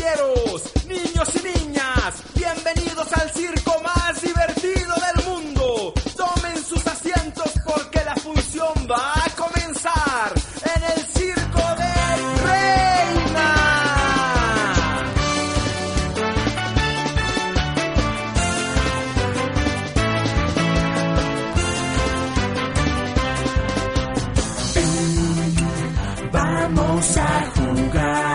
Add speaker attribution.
Speaker 1: caballeros, niños y niñas, bienvenidos al circo más divertido del mundo. Tomen sus asientos porque la función va a comenzar en el circo de Reina.
Speaker 2: Vamos a jugar.